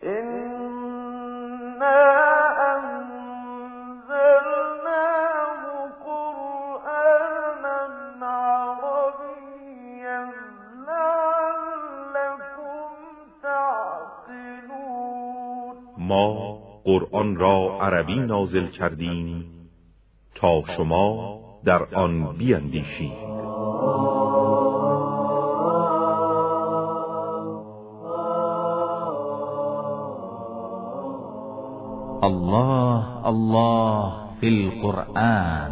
ما قرآن را عربی نازل کردیم تا شما در آن بیندیشید. الله الله فی القرآن.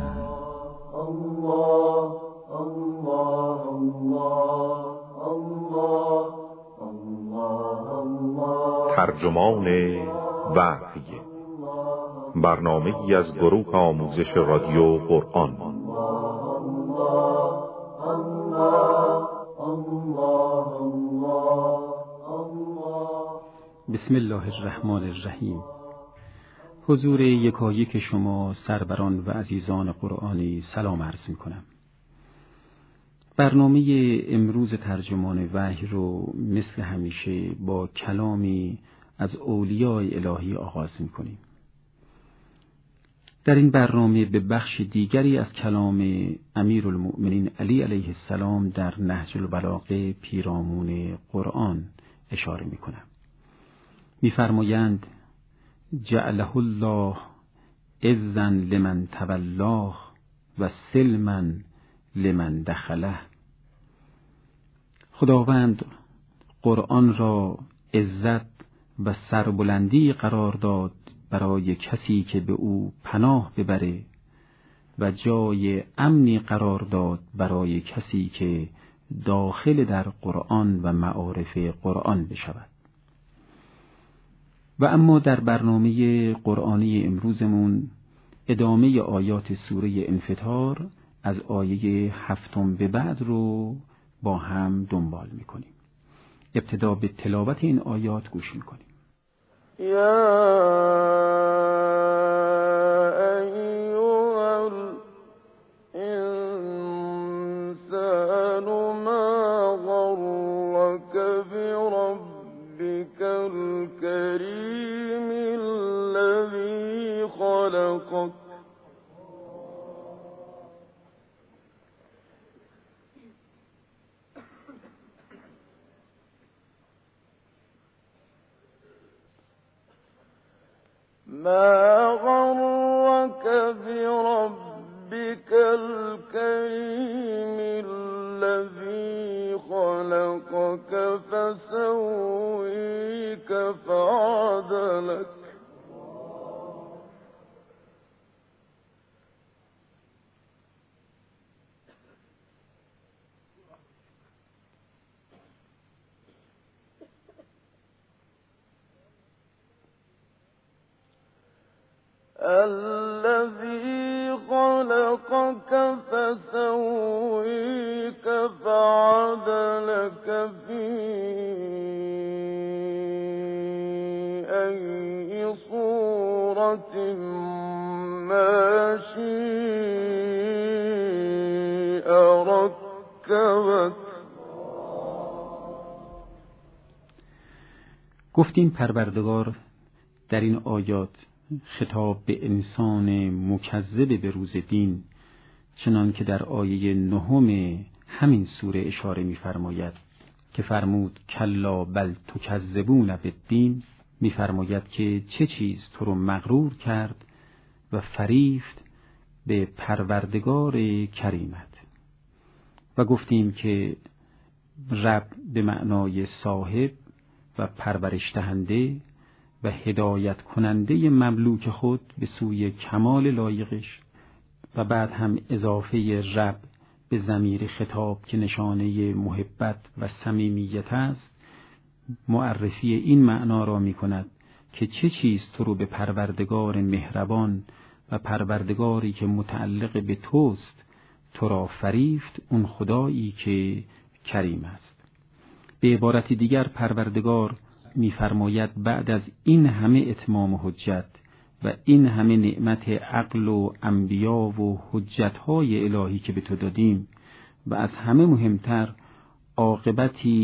الله الله الله الله الله. ترجمان وحی، برنامه‌ای از گروه آموزش رادیو قرآن. بسم الله الرحمن الرحیم. حضور یکایک شما سروران و عزیزان قرآنی سلام عرض می‌کنم. برنامه امروز ترجمان وحی رو مثل همیشه با کلامی از اولیای الهی آغاز می‌کنیم. در این برنامه به بخش دیگری از کلام امیرالمؤمنین علی علیه السلام در نهج البلاغه پیرامون قرآن اشاره می‌کنم. می‌فرمایند جعله الله عزا لمن تولاه و سلما لمن دخله. خداوند قرآن را عزت و سربلندی قرار داد برای کسی که به او پناه ببره و جای امنی قرار داد برای کسی که داخل در قرآن و معارف قرآن بشود. و اما در برنامه قرآنی امروزمون ادامه آیات سوره انفطار از آیه 7 به بعد رو با هم دنبال میکنیم. ابتدا به تلاوت این آیات گوش میکنیم. یا ایها الانسان ما غرک بربک الكریم الذی خلقک ما غرك بربك الكريم الذي خلقك فسويك فعدلك الذي خلقك فسويك فعدلك في أي صورة ما شاء ركبك. گفتیم پروردگار در این آیات خطاب به انسان مکذب به روز دین، چنان که در آیه 9 همین سوره اشاره می‌فرماید که فرمود کلا بل تکذبون بالدین، می‌فرماید که چه چیز تو رو مغرور کرد و فریفت به پروردگار کریمت. و گفتیم که رب به معنای صاحب و پرورش دهنده و هدایت کننده مملوک خود به سوی کمال لایقش، و بعد هم اضافه رب به ضمیر خطاب که نشانه محبت و صمیمیت است، معرفی این معنا را می کند که چه چیز تو رو به پروردگار مهربان و پروردگاری که متعلق به توست تو را فریفت، اون خدایی که کریم است. به عبارت دیگر پروردگار می‌فرماید بعد از این همه اتمام حجت و این همه نعمت عقل و انبیا و حجت‌های الهی که به تو دادیم و از همه مهمتر عاقبتی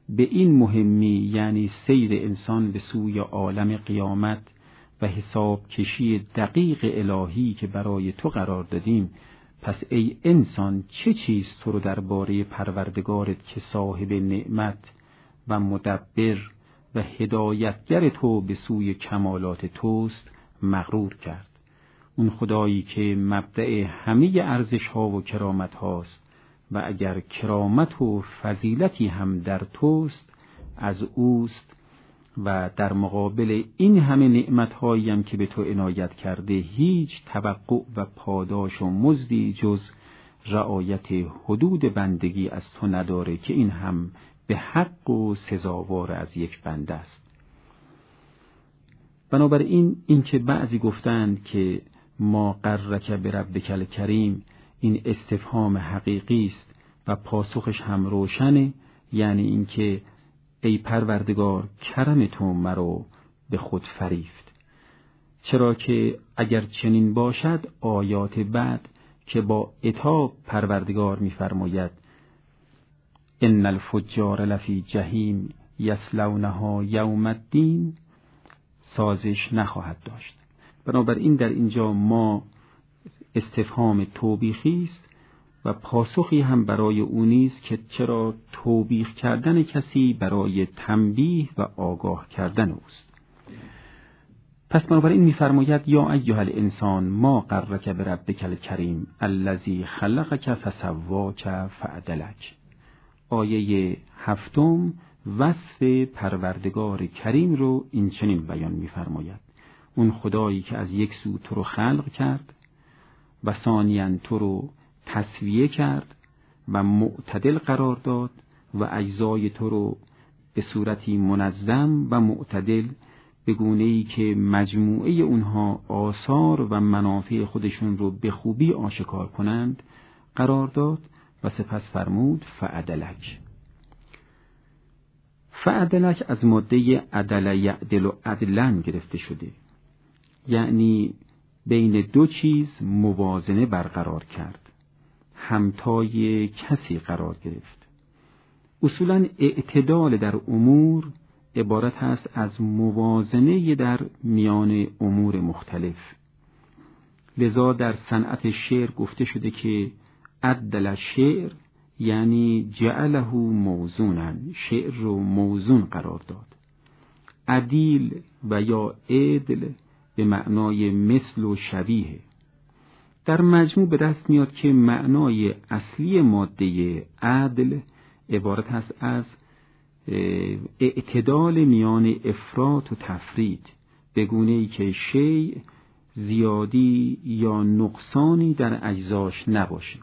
به این مهمی، یعنی سیر انسان به سوی عالم قیامت و حساب کشی دقیق الهی که برای تو قرار دادیم، پس ای انسان چه چیز تو رو درباره پروردگارت که صاحب نعمت و مدبر و هدایتگر تو به سوی کمالات توست مغرور کرد؟ اون خدایی که مبدأ همه ارزش ها و کرامت هاست و اگر کرامت و فضیلتی هم در توست از اوست و در مقابل این همه نعمت هایی هم که به تو عنایت کرده هیچ توقع و پاداش و مزدی جز رعایت حدود بندگی از تو نداره که این هم به حق و سزاوار از یک بنده است. بنابراین این که بعضی گفتند که ما غرک بربک الکریم این استفهام حقیقی است و پاسخش هم روشنه، یعنی این که ای پروردگار کرم تو مرا به خود فریفت. چرا که اگر چنین باشد آیات بعد که با عتاب پروردگار می‌فرماید ان الفجار لفی جحیم یصلونها یوم الدین سازش نخواهد داشت. بنابراین در اینجا ما استفهام توبیخی است و پاسخی هم برای او نیست که چرا توبیخ کردن کسی برای تنبیه و آگاه کردن اوست. پس بنابراین می‌فرماید یا ایها الانسان ما غرک بربک الکریم الذی خلقک فسواک فعدلک. آیه 7 وصف پروردگار کریم رو این چنین بیان می‌فرماید: اون خدایی که از یک سو تو رو خلق کرد و ثانیاً تو رو تسویه کرد و معتدل قرار داد و اجزای تو رو به صورتی منظم و معتدل به گونه‌ای که مجموعه اونها آثار و منافع خودشون رو به خوبی آشکار کنند قرار داد و سپس فرمود فعدلک. فعدلک از ماده عدل یعدل و عدلن گرفته شده، یعنی بین دو چیز موازنه برقرار کرد، همتای کسی قرار گرفت. اصولاً اعتدال در امور عبارت است از موازنه در میان امور مختلف. لذا در صنعت شعر گفته شده که عدل شعر یعنی جعله موزونا، شعر رو موزون قرار داد. عدیل و یا عدل به معنای مثل و شبیه. در مجموع به دست میاد که معنای اصلی ماده عدل عبارت است از اعتدال میان افراط و تفرید، به گونه‌ای که شیء زیادی یا نقصانی در اجزاش نباشه.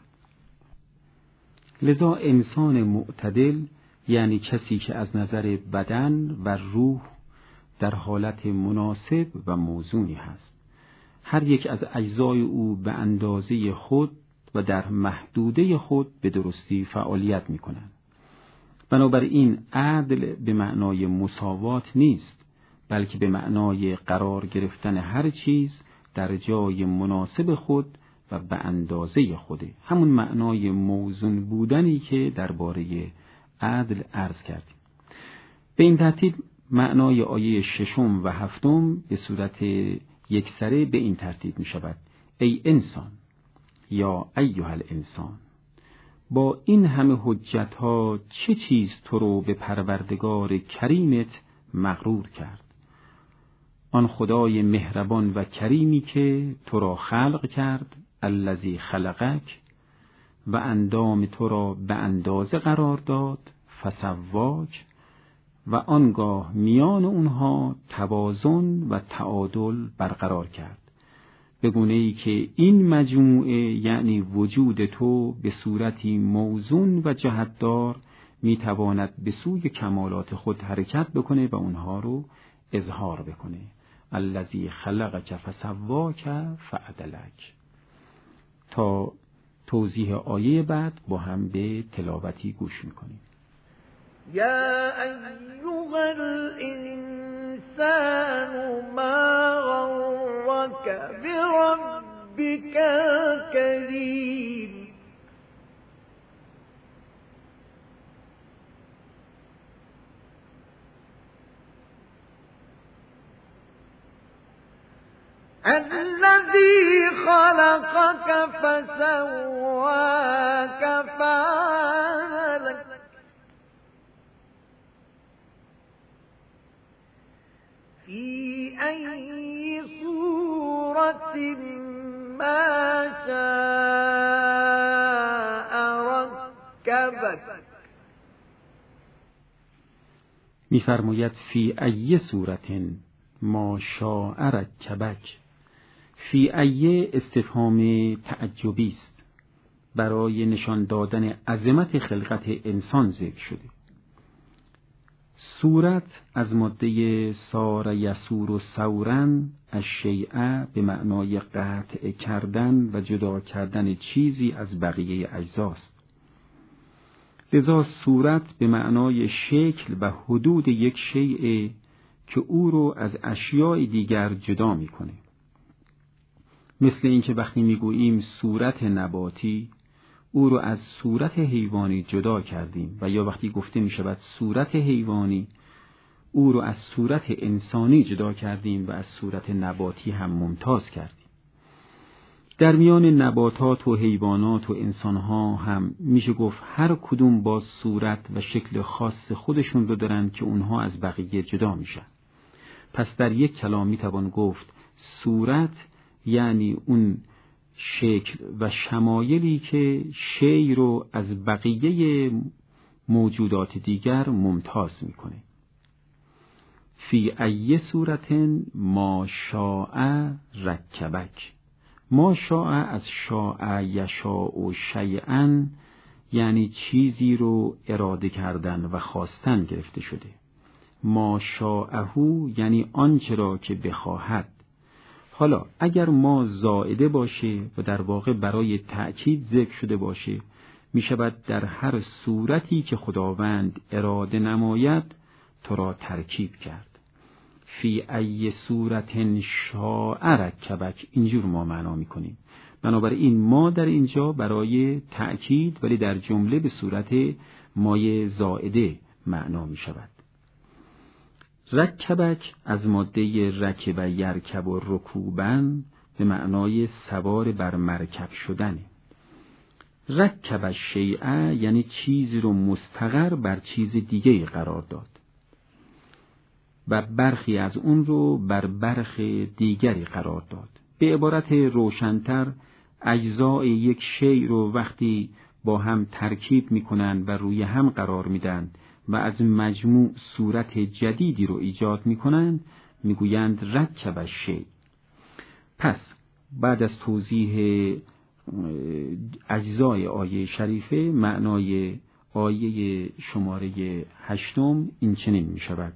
لذا انسان معتدل یعنی کسی که از نظر بدن و روح در حالت مناسب و موزونی هست. هر یک از اجزای او به اندازه خود و در محدوده خود به درستی فعالیت می کنند. بنابراین عدل به معنای مساوات نیست، بلکه به معنای قرار گرفتن هر چیز در جای مناسب خود و به اندازه خوده. همون معنای موزون بودنی که درباره عدل عرض کردیم. به این ترتیب معنای آیه 6 و 7 به صورت یکسره به این ترتیب می شود: ای انسان یا ایها الانسان، با این همه حجت ها چه چیز تو رو به پروردگار کریمت مغرور کرد؟ آن خدای مهربان و کریمی که تو را خلق کرد، الذی خلقک، و اندام تو را به اندازه قرار داد، فسواک، و آنگاه میان اونها توازن و تعادل برقرار کرد، به گونه‌ای که این مجموعه یعنی وجود تو به صورتی موزون و جهتدار میتواند به سوی کمالات خود حرکت بکنه و اونها رو اظهار بکنه. الذی خلقک فسواک فعدلک. تا توضیح آیه بعد با هم به تلاوتی گوش میکنیم. یا ایها الانسان ما غرک بربک الکریم الذي خلقك فسواك فعدلك في أي صورة ما شاء ركبك. می‌فرماید فی ای صورت ما شاء رکبک. فی ای استفهام تعجبی است، برای نشان دادن عظمت خلقت انسان ذکر شده. صورت از ماده سار یسور و سورن از شیء به معنای قطع کردن و جدا کردن چیزی از بقیه اجزاست. لذا صورت به معنای شکل و حدود یک شیء که او رو از اشیاء دیگر جدا میکنه. مثل اینکه وقتی میگوییم صورت نباتی، او رو از صورت حیوانی جدا کردیم، و یا وقتی گفته میشود صورت حیوانی، او رو از صورت انسانی جدا کردیم و از صورت نباتی هم ممتاز کردیم. در میان نباتات و حیوانات و انسانها هم میشه گفت هر کدوم با صورت و شکل خاص خودشون رو دارن که اونها از بقیه جدا میشن. پس در یک کلام میتوان گفت صورت یعنی اون شکل و شمایلی که شی رو از بقیه موجودات دیگر ممتاز میکنه. فی ای صورت ما شاء رکبک. ما شاء از شاء یشاء شیئا یعنی چیزی رو اراده کردن و خواستن گرفته شده. ما شاءهو یعنی آنچه را که بخواهد. حالا اگر ما زائده باشه و در واقع برای تأکید ذکر شده باشه، می شود در هر صورتی که خداوند اراده نماید تو را ترکیب کرد. فی ای صورت شاء رکبک، اینجور ما معنا می کنیم. بنابراین ما در اینجا برای تأکید ولی در جمله به صورت مایه زائده معنا می شود. رکبک از ماده رکب یرکب و رکوبن به معنای سوار بر مرکب شدن. رکب شیء یعنی چیزی رو مستقر بر چیز دیگه قرار داد و برخی از اون رو بر برخ دیگری قرار داد. به عبارت روشن‌تر، اجزای یک شیء رو وقتی با هم ترکیب میکنن و روی هم قرار میدن و از مجموع صورت جدیدی رو ایجاد میکنند میگویند رکب الشیء. پس بعد از توضیح اجزای آیه شریفه، معنای آیه شماره 8 این چنین میشود: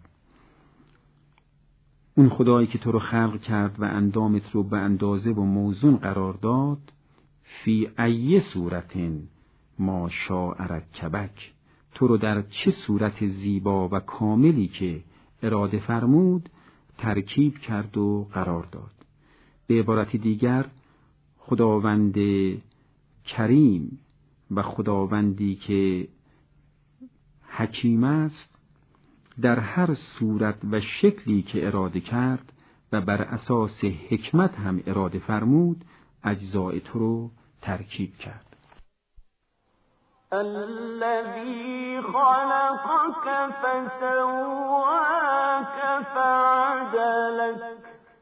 اون خدایی که تو رو خلق کرد و اندامت رو به اندازه و موزون قرار داد، فی ای صورت ما شاء رکبک، تو رو در چه صورت زیبا و کاملی که اراده فرمود ترکیب کرد و قرار داد. به عبارت دیگر، خداوند کریم و خداوندی که حکیم است در هر صورت و شکلی که اراده کرد و بر اساس حکمت هم اراده فرمود اجزای تو رو ترکیب کرد. الذي خلقك فسواك فعدلك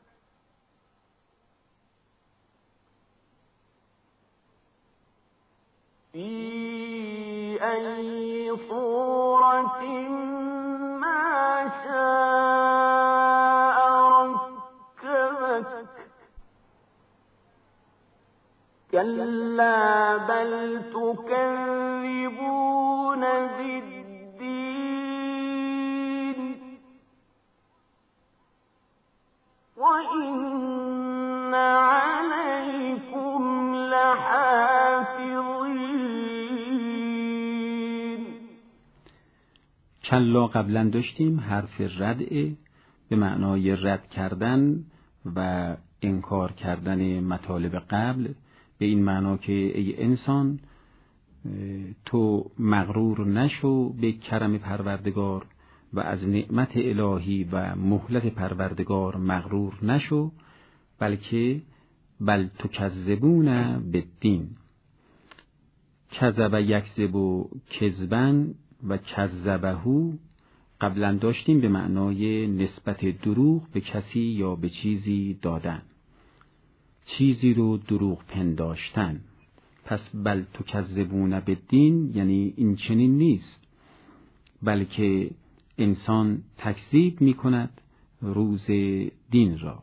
في أي صورة ما شاء ركبك كلا بل تكذبون بالدين وإن عليكم لحافظين. کلا قبلا داشتیم حرف ردعه به معنای رد کردن و انکار کردن مطالب قبل، به این معنا که ای انسان تو مغرور نشو به کرم پروردگار و از نعمت الهی و مهلت پروردگار مغرور نشو بلکه بل تکذبون بالدین. کذب یکذب کذبا و کذبهو قبلا داشتیم به معنای نسبت دروغ به کسی یا به چیزی دادن، چیزی رو دروغ پنداشتن. پس بل تکذبون بالدین یعنی این چنین نیست، بلکه انسان تکذیب می کند روز دین را.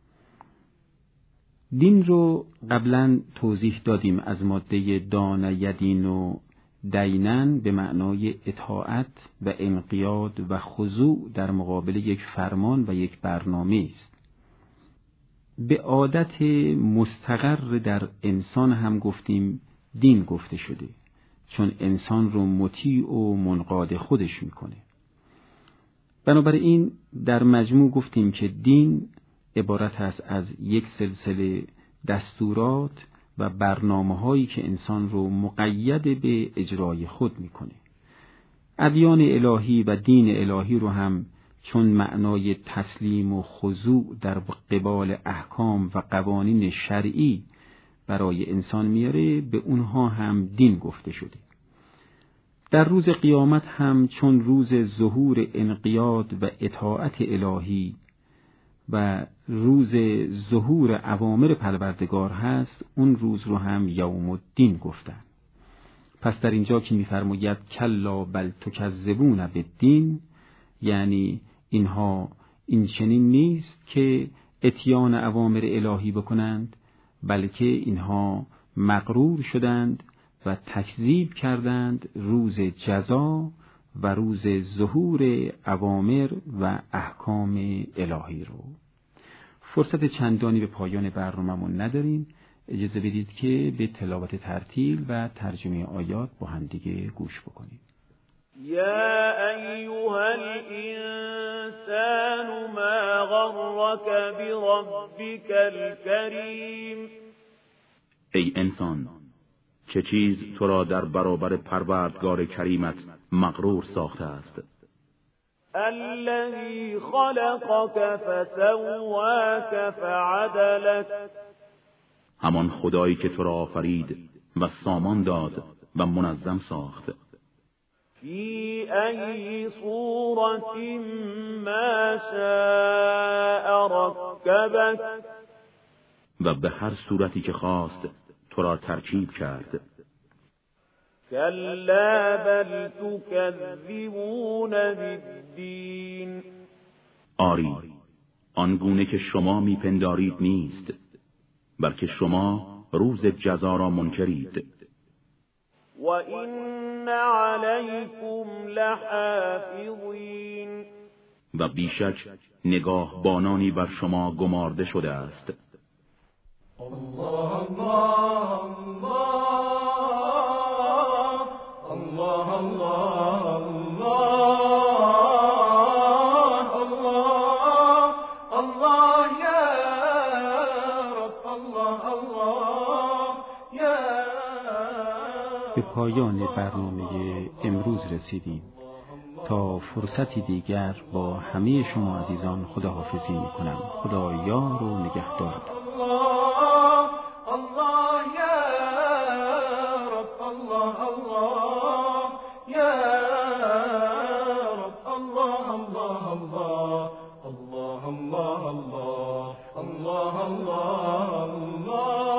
دین رو قبلا توضیح دادیم از ماده دان یدین و دینن به معنای اطاعت و انقیاد و خضوع در مقابل یک فرمان و یک برنامه است. به عادت مستقر در انسان هم گفتیم دین گفته شده، چون انسان رو مطیع و منقاد خودش میکنه. بنابراین در مجموع گفتیم که دین عبارت است از یک سلسله دستورات و برنامه‌هایی که انسان رو مقید به اجرای خود میکنه. ادیان الهی و دین الهی رو هم چون معنای تسلیم و خضوع در قبال احکام و قوانین شرعی برای انسان میاره، به اونها هم دین گفته شده. در روز قیامت هم چون روز ظهور انقیاد و اطاعت الهی و روز ظهور اوامر پروردگار هست، اون روز رو هم یوم الدین گفتن. پس در اینجا که می‌فرماید کلا بل تکذبون بالدین، یعنی اینها این چنین نیست که اتیان اوامر الهی بکنند، بلکه اینها مغرور شدند و تکذیب کردند روز جزا و روز ظهور اوامر و احکام الهی رو. فرصت چندانی به پایان برنامه‌مون نداریم، اجازه بدید که به تلاوت ترتیل و ترجمه آیات با هم دیگه گوش بکنیم. یا ایها الانسان ما غرك بربك الكریم. ای انسان، چه چیز تو را در برابر پروردگار کریمت مغرور ساخته است؟ الذی خلقك فسواك فعدلك. همان خدایی که تو را آفرید و سامان داد و منظم ساخت. فی ای صورت ما شاء رکبک. و به هر صورتی که خواست تو را ترکیب کرد. کلا بل تکذبون بالدین. آری، آنگونه که شما میپندارید نیست، بلکه شما روز جزا را منکرید. و این علیکم لحافظین. و بیشک نگاهبانانی بر شما گمارده شده است. الله الله الله الله الله الله یا رب الله الله یا. به پایان برنامه امروز رسیدیم. تا فرصتی دیگر با همه شما عزیزان خداحافظی میکنم. خدا یار و نگهدار. Allah Allah Allah Allah Allah